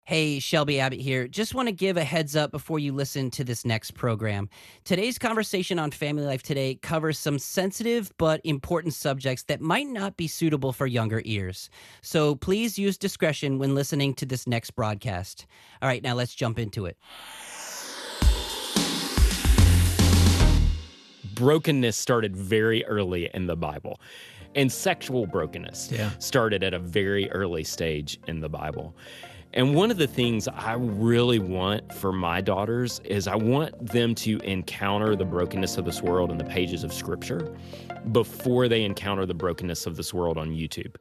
Hey, Shelby Abbott here. Just want to give a heads up before you listen to this next program. Today's conversation on Family Life Today covers some sensitive but important subjects that might not be suitable for younger ears. So please use discretion when listening to this next broadcast. All right, now let's jump into it. Brokenness started very early in the Bible, and sexual brokenness started at a very early stage in the Bible. And one of the things I really want for my daughters is I want them to encounter the brokenness of this world in the pages of Scripture before they encounter the brokenness of this world on YouTube.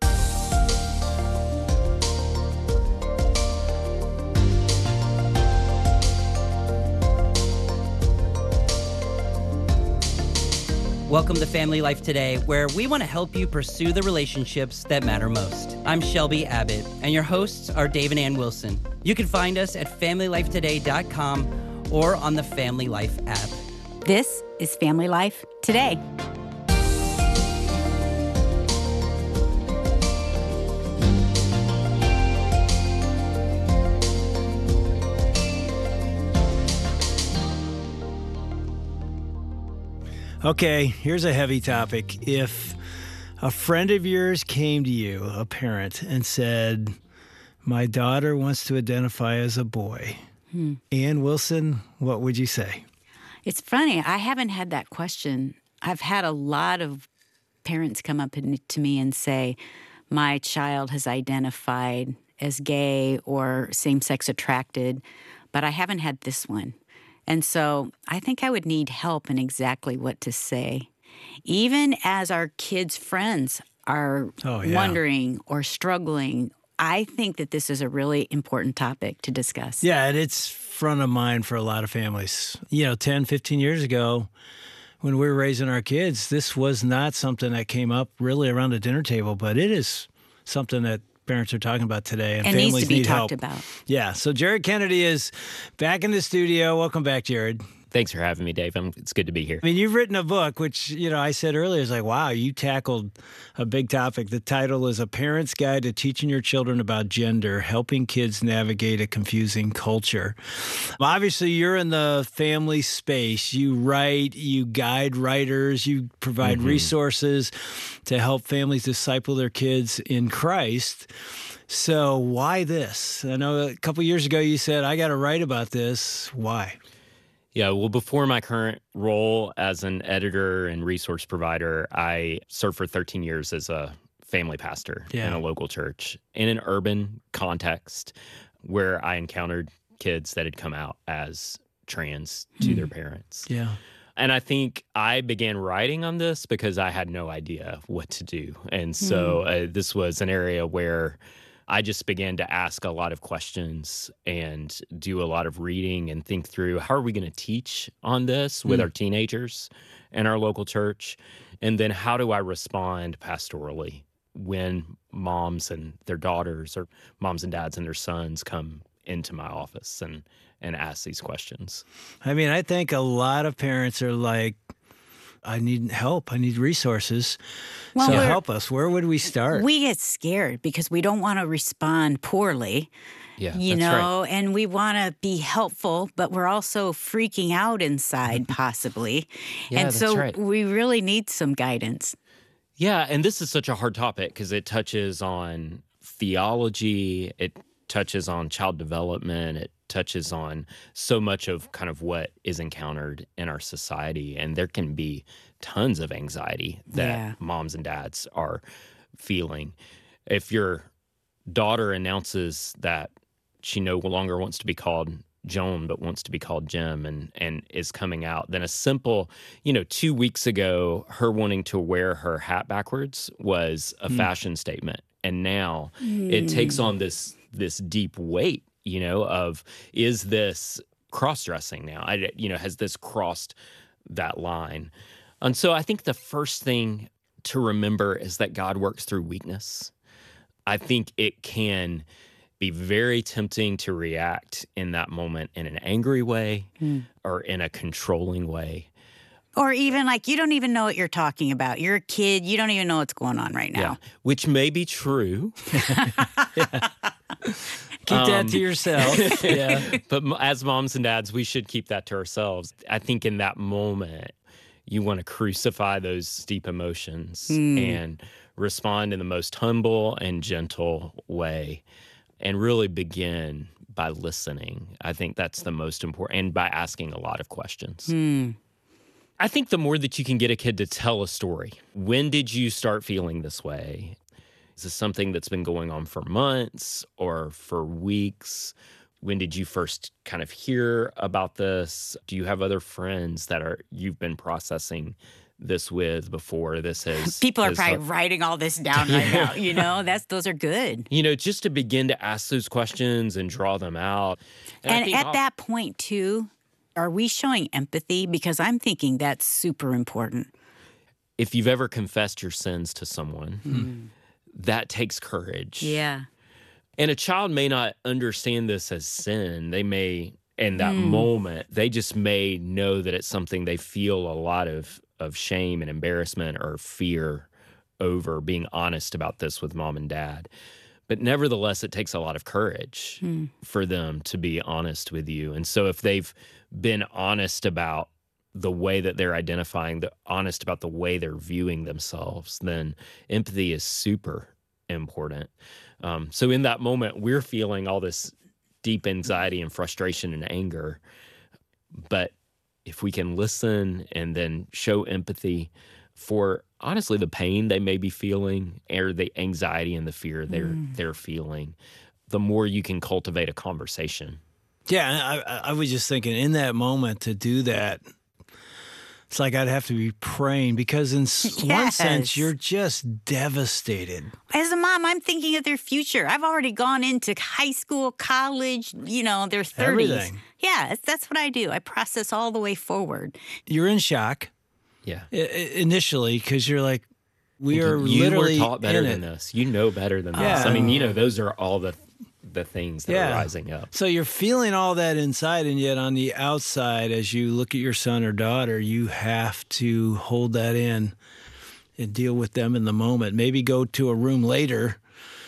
Welcome to Family Life Today, where we want to help you pursue the relationships that matter most. I'm Shelby Abbott, and your hosts are Dave and Ann Wilson. You can find us at FamilyLifeToday.com or on the Family Life app. This is Family Life Today. Okay, here's a heavy topic. If a friend of yours came to you, a parent, and said, my daughter wants to identify as a boy, Ann Wilson, what would you say? It's funny. I haven't had that question. I've had a lot of parents come up to me and say, my child has identified as gay or same-sex attracted, but I haven't had this one. And so I think I would need help in exactly what to say. Even as our kids' friends are wondering or struggling, I think that this is a really important topic to discuss. Yeah, and it's front of mind for a lot of families. 10, 15 years ago, when we were raising our kids, this was not something that came up really around the dinner table, but it is something that parents are talking about today, and families needs to be need help. talked about. Yeah, so Jared Kennedy is back in the studio. Welcome back, Jared. Thanks for having me, Dave. It's good to be here. I mean, you've written a book, which, I said earlier, is like, wow, you tackled a big topic. The title is A Parent's Guide to Teaching Your Children About Gender, Helping Kids Navigate a Confusing Culture. Obviously, you're in the family space. You write, you guide writers, you provide resources to help families disciple their kids in Christ. So why this? I know a couple years ago you said, I got to write about this. Why? Yeah, well, before my current role as an editor and resource provider, I served for 13 years as a family pastor in a local church in an urban context where I encountered kids that had come out as trans to their parents. Yeah. And I think I began writing on this because I had no idea what to do. And so this was an area where I just began to ask a lot of questions and do a lot of reading and think through, how are we going to teach on this with our teenagers in our local church? And then how do I respond pastorally when moms and their daughters or moms and dads and their sons come into my office and ask these questions? I mean, I think a lot of parents are like, I need help. I need resources. Well, so help us. Where would we start? We get scared because we don't want to respond poorly. Yeah, right. And we want to be helpful, but we're also freaking out inside, possibly. Yeah, and that's so right. we really need some guidance. Yeah, and this is such a hard topic because it touches on theology, it touches on child development, it touches on so much of kind of what is encountered in our society. And there can be tons of anxiety that moms and dads are feeling. If your daughter announces that she no longer wants to be called Joan, but wants to be called Jim and is coming out, then a simple, 2 weeks ago, her wanting to wear her hat backwards was a fashion statement. And now it takes on this deep weight, of, is this cross-dressing now? Has this crossed that line? And so I think the first thing to remember is that God works through weakness. I think it can be very tempting to react in that moment in an angry way or in a controlling way. Or even like, you don't even know what you're talking about. You're a kid. You don't even know what's going on right now. Yeah, which may be true. Keep that to yourself. Yeah. But as moms and dads, we should keep that to ourselves. I think in that moment, you want to crucify those deep emotions and respond in the most humble and gentle way and really begin by listening. I think that's the most important, and by asking a lot of questions. I think the more that you can get a kid to tell a story, when did you start feeling this way? Is this something that's been going on for months or for weeks? When did you first kind of hear about this? Do you have other friends that you've been processing this with before this has... People are probably writing all this down right now, you know? Those are good. You know, just to begin to ask those questions and draw them out. And at that point, too, are we showing empathy? Because I'm thinking that's super important. If you've ever confessed your sins to someone, that takes courage. Yeah. And a child may not understand this as sin. They may, in that moment, they just may know that it's something they feel a lot of shame and embarrassment or fear over being honest about this with mom and dad. But nevertheless, it takes a lot of courage for them to be honest with you. And so if they've been honest about the way that they're identifying, honest about the way they're viewing themselves, then empathy is super important. So in that moment, we're feeling all this deep anxiety and frustration and anger. But if we can listen and then show empathy for, honestly, the pain they may be feeling or the anxiety and the fear they're feeling, the more you can cultivate a conversation. Yeah, I was just thinking in that moment to do that, it's like I'd have to be praying because in one sense, you're just devastated. As a mom, I'm thinking of their future. I've already gone into high school, college, their 30s. Everything. Yeah, that's what I do. I process all the way forward. You're in shock. Yeah. Initially, because you're like, we are you literally were taught better than this. You know better than this. I mean, those are all the things that are rising up. So you're feeling all that inside, and yet on the outside, as you look at your son or daughter, you have to hold that in and deal with them in the moment. Maybe go to a room later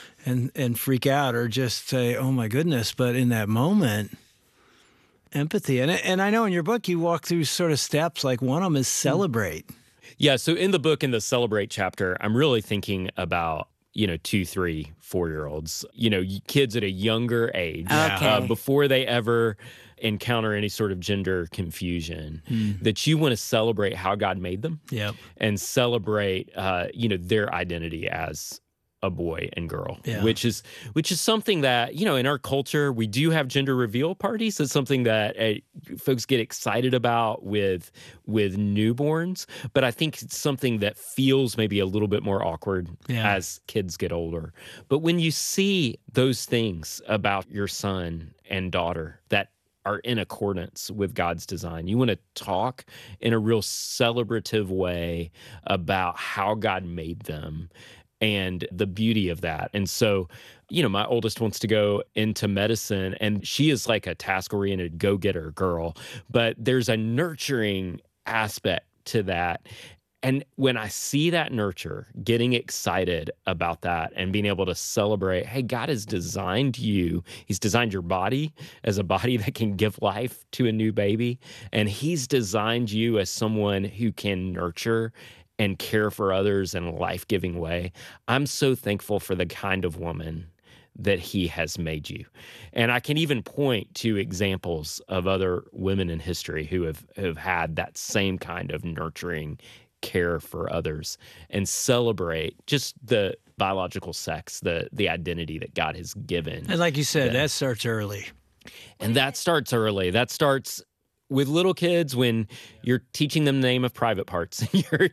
and freak out or just say, oh my goodness. But in that moment, empathy. And I know in your book you walk through sort of steps, like one of them is celebrate. Yeah, so in the book, in the Celebrate chapter, I'm really thinking about 2, 3, 4-year-olds, kids at a younger age, before they ever encounter any sort of gender confusion, that you want to celebrate how God made them and celebrate, their identity as a boy and girl, which is something that, in our culture, we do have gender reveal parties. It's something that folks get excited about with newborns, but I think it's something that feels maybe a little bit more awkward as kids get older. But when you see those things about your son and daughter that are in accordance with God's design, you want to talk in a real celebrative way about how God made them and the beauty of that. And so, my oldest wants to go into medicine, and she is like a task-oriented go-getter girl, but there's a nurturing aspect to that. And when I see that nurture, getting excited about that and being able to celebrate, hey, God has designed you. He's designed your body as a body that can give life to a new baby. And he's designed you as someone who can nurture and care for others in a life-giving way. I'm so thankful for the kind of woman that he has made you. And I can even point to examples of other women in history who have had that same kind of nurturing care for others and celebrate just the biological sex, the identity that God has given. And like you said, that starts early. And that starts early. That starts with little kids when you're teaching them the name of private parts. You're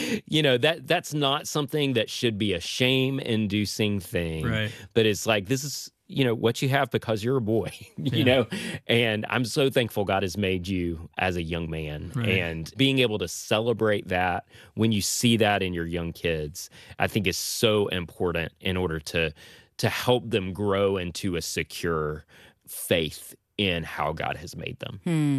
that's not something that should be a shame-inducing thing. Right. But it's like, this is, what you have because you're a boy, and I'm so thankful God has made you as a young man. Right. And being able to celebrate that when you see that in your young kids, I think is so important in order to help them grow into a secure faith in how God has made them.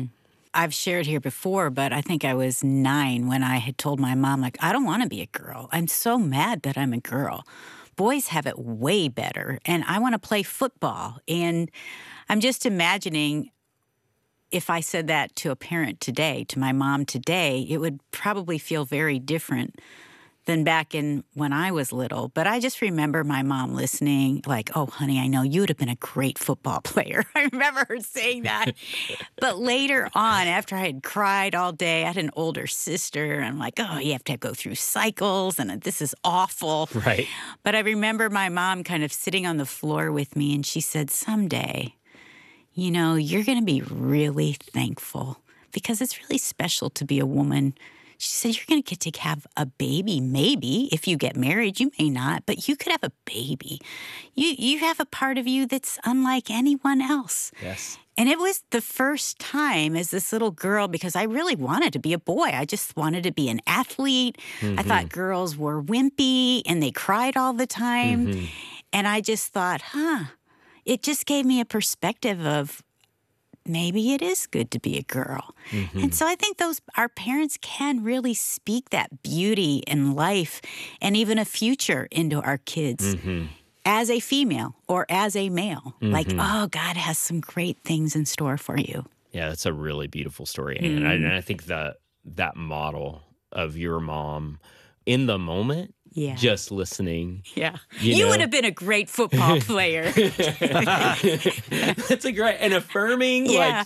I've shared here before, but I think I was 9 when I had told my mom, like, I don't want to be a girl. I'm so mad that I'm a girl. Boys have it way better, and I want to play football. And I'm just imagining if I said that to a parent today, to my mom today, it would probably feel very different than back in when I was little. But I just remember my mom listening, like, oh, honey, I know you would have been a great football player. I remember her saying that. But later on, after I had cried all day, I had an older sister. And I'm like, oh, you have to go through cycles, and this is awful. Right. But I remember my mom kind of sitting on the floor with me, and she said, someday, you're going to be really thankful because it's really special to be a woman. She said, you're going to get to have a baby, maybe. If you get married, you may not, but you could have a baby. You have a part of you that's unlike anyone else. Yes. And it was the first time as this little girl, because I really wanted to be a boy. I just wanted to be an athlete. Mm-hmm. I thought girls were wimpy and they cried all the time. Mm-hmm. And I just thought, it just gave me a perspective of, maybe it is good to be a girl. Mm-hmm. And so I think our parents can really speak that beauty and life and even a future into our kids as a female or as a male. Like, oh, God has some great things in store for you. Yeah, that's a really beautiful story. And I think that model of your mom in the moment, just listening. Yeah. You would have been a great football player. That's a great, and affirming,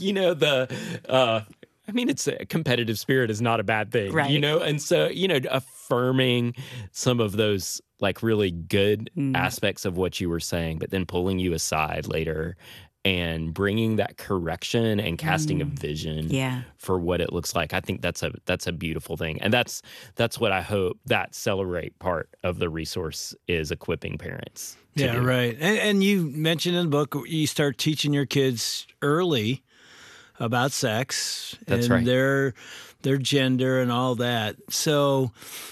it's a competitive spirit is not a bad thing, right. And so, affirming some of those like really good aspects of what you were saying, but then pulling you aside later and bringing that correction and casting a vision for what it looks like. I think that's a beautiful thing. And that's what I hope that Celebrate part of the resource is equipping parents to do. Right. And you mentioned in the book, you start teaching your kids early about sex that's and right. their gender and all that. So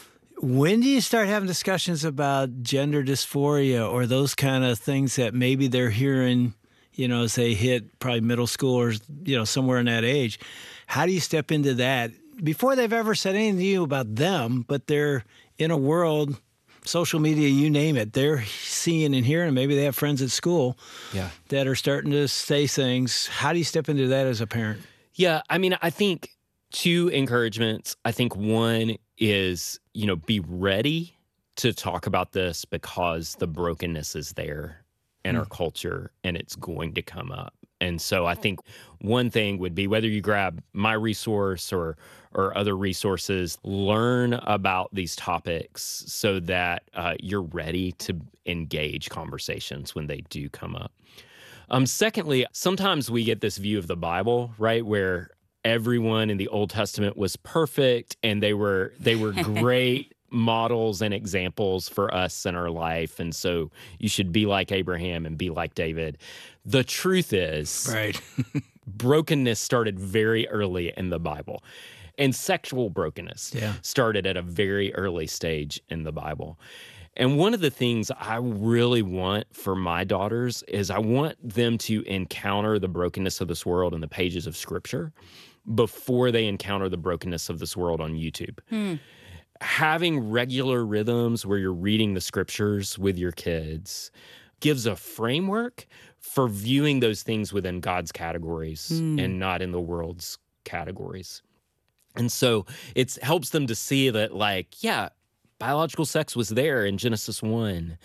when do you start having discussions about gender dysphoria or those kind of things that maybe they're hearing, as they hit probably middle school or, somewhere in that age? How do you step into that before they've ever said anything to you about them, but they're in a world, social media, you name it, they're seeing and hearing, and maybe they have friends at school that are starting to say things. How do you step into that as a parent? Yeah, I think 2 encouragements. I think one is, be ready to talk about this because the brokenness is there in our culture, and it's going to come up. And so I think one thing would be, whether you grab my resource or other resources, learn about these topics so that you're ready to engage conversations when they do come up. Secondly, sometimes we get this view of the Bible, right, where everyone in the Old Testament was perfect and they were great models and examples for us in our life, and so you should be like Abraham and be like David. The truth is, right, brokenness started very early in the Bible, and sexual brokenness started at a very early stage in the Bible. And one of the things I really want for my daughters is I want them to encounter the brokenness of this world in the pages of Scripture before they encounter the brokenness of this world on YouTube. Having regular rhythms where you're reading the Scriptures with your kids gives a framework for viewing those things within God's categories and not in the world's categories. And so it helps them to see that, biological sex was there in Genesis 1.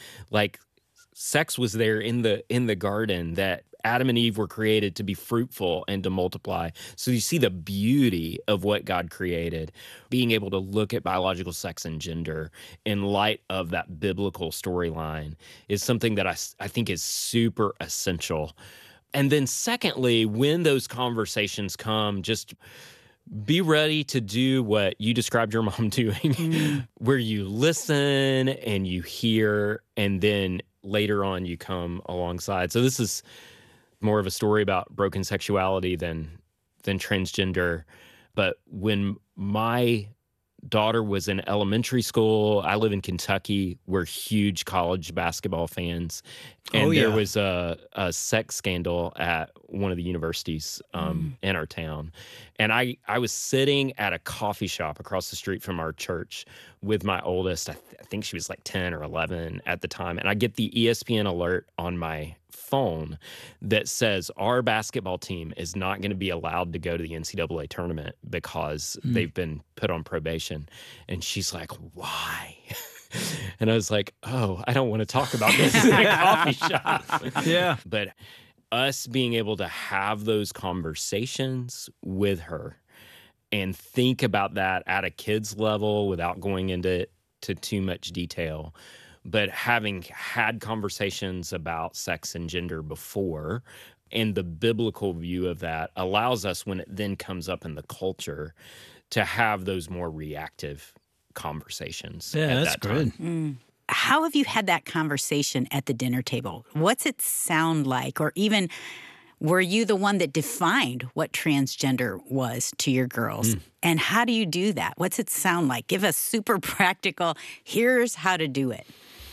Sex was there in the garden, that Adam and Eve were created to be fruitful and to multiply. So you see the beauty of what God created. Being able to look at biological sex and gender in light of that biblical storyline is something that I think is super essential. And then secondly, when those conversations come, just be ready to do what you described your mom doing, where you listen and you hear, and then later on you come alongside. So this is more of a story about broken sexuality than transgender. But when my daughter was in elementary school. I live in Kentucky. We're huge college basketball fans. And there was a sex scandal at one of the universities in our town. And I was sitting at a coffee shop across the street from our church with my oldest. I think she was like 10 or 11 at the time. And I get the ESPN alert on my phone that says our basketball team is not going to be allowed to go to the NCAA tournament because they've been put on probation. And she's like, why? And I was like, oh, I don't want to talk about this in a coffee shop. Yeah. But us being able to have those conversations with her and think about that at a kid's level without going into too much detail, but having had conversations about sex and gender before, and the biblical view of that allows us, when it then comes up in the culture, to have those more reactive conversations. Yeah, that's that time. good. How have you had that conversation at the dinner table? What's it sound like? Or even, were you the one that defined what transgender was to your girls? And how do you do that? What's it sound like? Give us super practical, here's how to do it.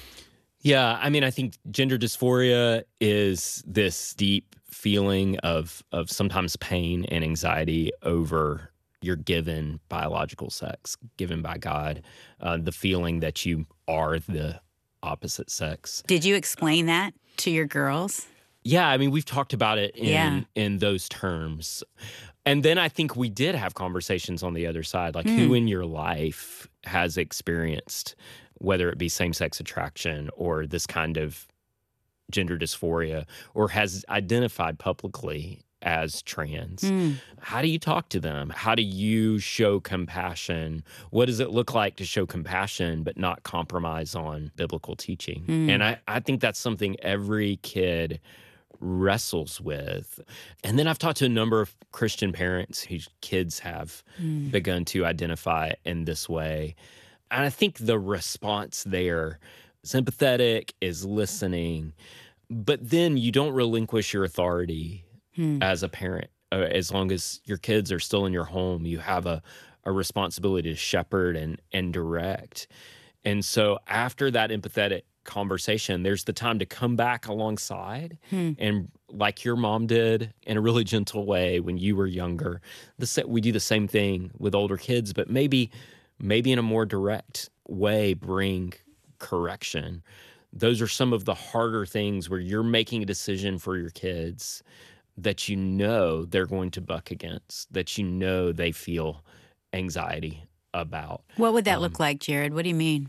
Yeah, I mean, I think gender dysphoria is this deep feeling of sometimes pain and anxiety over your given biological sex, given by God, the feeling that you are the opposite sex. Did you explain that to your girls? Yeah, I mean, we've talked about it in those terms. And then I think we did have conversations on the other side, like who in your life has experienced, whether it be same-sex attraction or this kind of gender dysphoria, or has identified publicly as trans. How do you talk to them? How do you show compassion? What does it look like to show compassion but not compromise on biblical teaching? And I think that's something every kid wrestles with. And then I've talked to a number of Christian parents whose kids have begun to identify in this way. And I think the response there is empathetic, is listening, but then you don't relinquish your authority as a parent. As long as your kids are still in your home, you have a responsibility to shepherd and direct. And so after that empathetic conversation, there's the time to come back alongside and, like your mom did in a really gentle way when you were younger, we do the same thing with older kids, but maybe in a more direct way, bring correction. Those are some of the harder things where you're making a decision for your kids that you know they're going to buck against, that you know they feel anxiety about. What would that look like, Jared? What do you mean?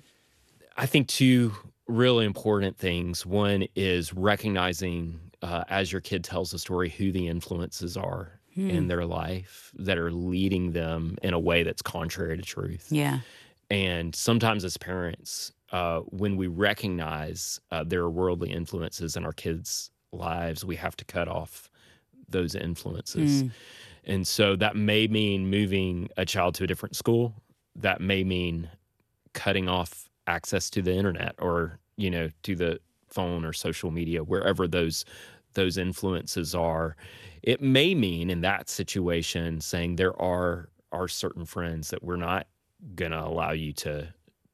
I think two really important things. One is recognizing, as your kid tells a story, who the influences are in their life that are leading them in a way that's contrary to truth. Yeah. And sometimes as parents, when we recognize there are worldly influences in our kids' lives, we have to cut off those influences. And so that may mean moving a child to a different school. That may mean cutting off access to the internet or, to the phone or social media, wherever those influences are. It may mean in that situation saying there are certain friends that we're not going to allow you to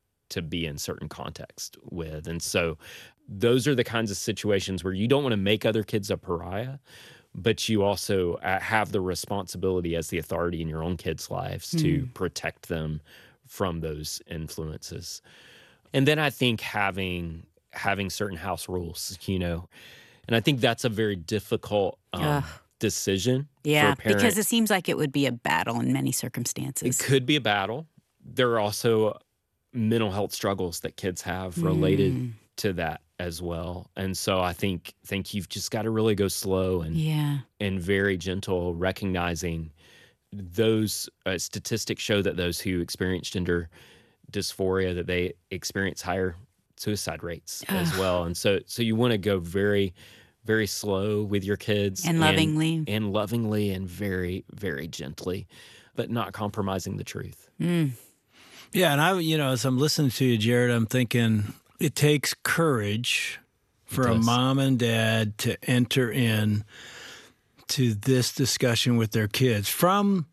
be in certain context with. And so those are the kinds of situations where you don't want to make other kids a pariah, but you also have the responsibility as the authority in your own kids' lives to protect them from those influences. And then I think having certain house rules, and I think that's a very difficult decision for a parent. Because it seems like it would be a battle in many circumstances. It could be a battle. There are also mental health struggles that kids have related to that as well. And so I think you've just got to really go slow and very gentle, recognizing those statistics show that those who experience gender dysphoria, that they experience higher suicide rates as well. And so you want to go very, very slow with your kids. And lovingly. And lovingly and very, very gently, but not compromising the truth. Yeah, and as I'm listening to you, Jared, I'm thinking it takes courage for a mom and dad to enter in to this discussion with their kids from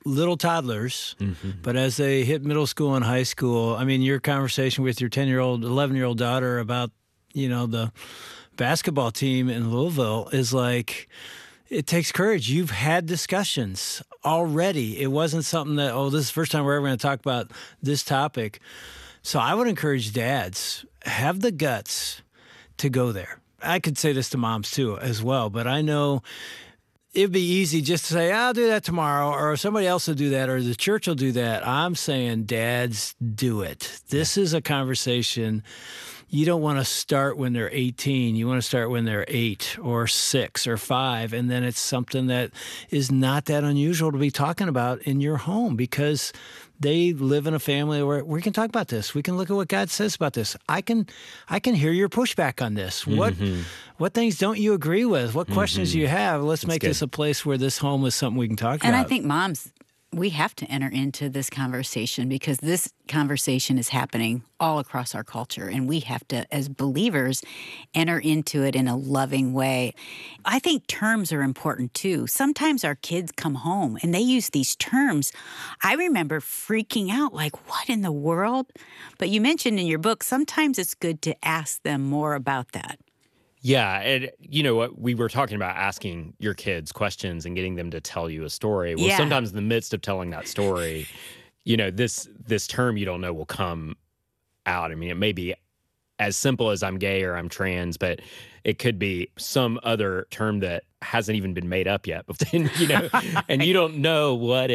little toddlers, but as they hit middle school and high school, I mean, your conversation with your 10-year-old, 11-year-old daughter about, the basketball team in Louisville is like, it takes courage. You've had discussions already. It wasn't something that, this is the first time we're ever going to talk about this topic. So I would encourage dads, have the guts to go there. I could say this to moms too as well, but I know it'd be easy just to say, I'll do that tomorrow, or somebody else will do that, or the church will do that. I'm saying, dads, do it. This is a conversation you don't want to start when they're 18. You want to start when they're 8 or 6 or 5, and then it's something that is not that unusual to be talking about in your home because they live in a family where we can talk about this. We can look at what God says about this. I can hear your pushback on this. What things don't you agree with? What questions do you have? Let's make this a place where this home is something we can talk about. And I think moms, we have to enter into this conversation because this conversation is happening all across our culture, and we have to, as believers, enter into it in a loving way. I think terms are important too. Sometimes our kids come home and they use these terms. I remember freaking out, like, what in the world? But you mentioned in your book, sometimes it's good to ask them more about that. Yeah, and you know what, we were talking about asking your kids questions and getting them to tell you a story. Well, sometimes in the midst of telling that story, this term you don't know will come out. I mean, it may be as simple as I'm gay or I'm trans, but it could be some other term that hasn't even been made up yet. And you don't know what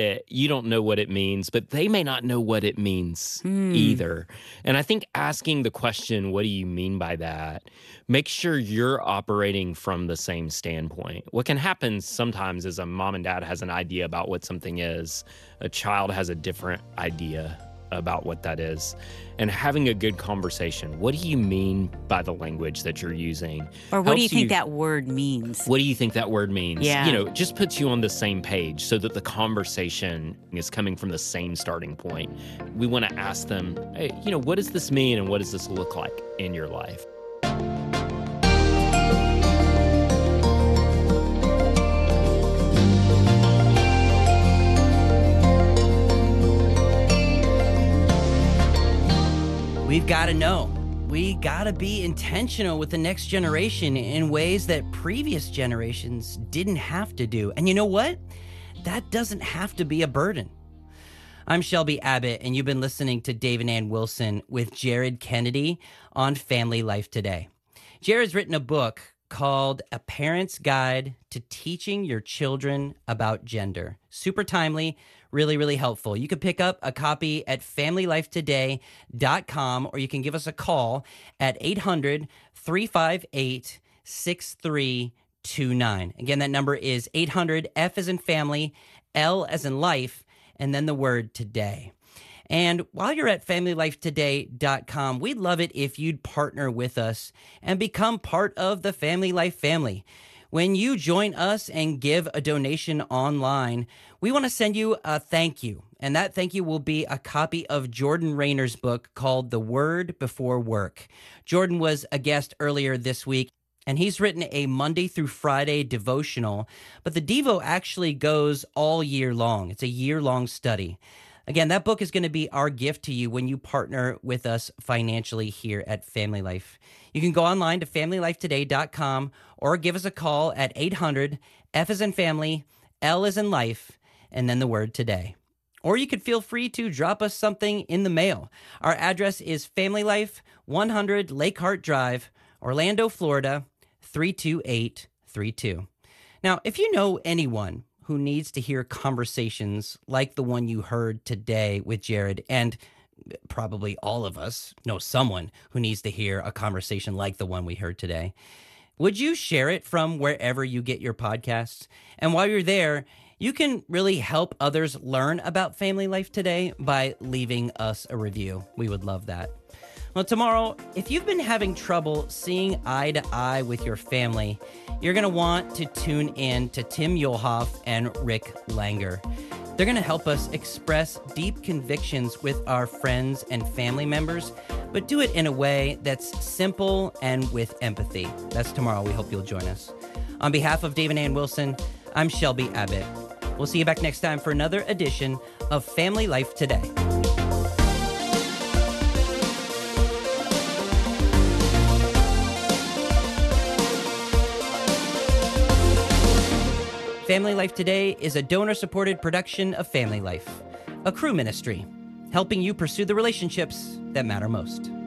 it means, but they may not know what it means either. And I think asking the question, what do you mean by that? Make sure you're operating from the same standpoint. What can happen sometimes is a mom and dad has an idea about what something is. A child has a different idea about what that is, and having a good conversation. What do you mean by the language that you're using? Or what do you think that word means? What do you think that word means? Yeah. Just puts you on the same page so that the conversation is coming from the same starting point. We want to ask them, hey, what does this mean and what does this look like in your life? We've got to know. We got to be intentional with the next generation in ways that previous generations didn't have to do. And you know what? That doesn't have to be a burden. I'm Shelby Abbott, and you've been listening to Dave and Ann Wilson with Jared Kennedy on Family Life Today. Jared's written a book called A Parent's Guide to Teaching Your Children About Gender. Super timely, really, really helpful. You can pick up a copy at FamilyLifeToday.com, or you can give us a call at 800-358-6329. Again, that number is 800-F as in family, L as in life, and then the word today. And while you're at FamilyLifeToday.com, we'd love it if you'd partner with us and become part of the Family Life family. When you join us and give a donation online, we want to send you a thank you. And that thank you will be a copy of Jordan Rayner's book called The Word Before Work. Jordan was a guest earlier this week, and he's written a Monday through Friday devotional. But the Devo actually goes all year long. It's a year-long study. Again, that book is going to be our gift to you when you partner with us financially here at Family Life. You can go online to FamilyLifeToday.com or give us a call at 800-F as in family, L as in life, and then the word today. Or you could feel free to drop us something in the mail. Our address is Family Life, 100 Lake Hart Drive, Orlando, Florida, 32832. Now, if you know anyone who needs to hear conversations like the one you heard today with Jared, and probably all of us know someone who needs to hear a conversation like the one we heard today, would you share it from wherever you get your podcasts? And while you're there, you can really help others learn about Family Life Today by leaving us a review. We would love that. Well, tomorrow, if you've been having trouble seeing eye to eye with your family, you're going to want to tune in to Tim Muehlhoff and Rick Langer. They're going to help us express deep convictions with our friends and family members, but do it in a way that's simple and with empathy. That's tomorrow. We hope you'll join us. On behalf of Dave and Ann Wilson, I'm Shelby Abbott. We'll see you back next time for another edition of Family Life Today. Family Life Today is a donor-supported production of Family Life, a Cru ministry, helping you pursue the relationships that matter most.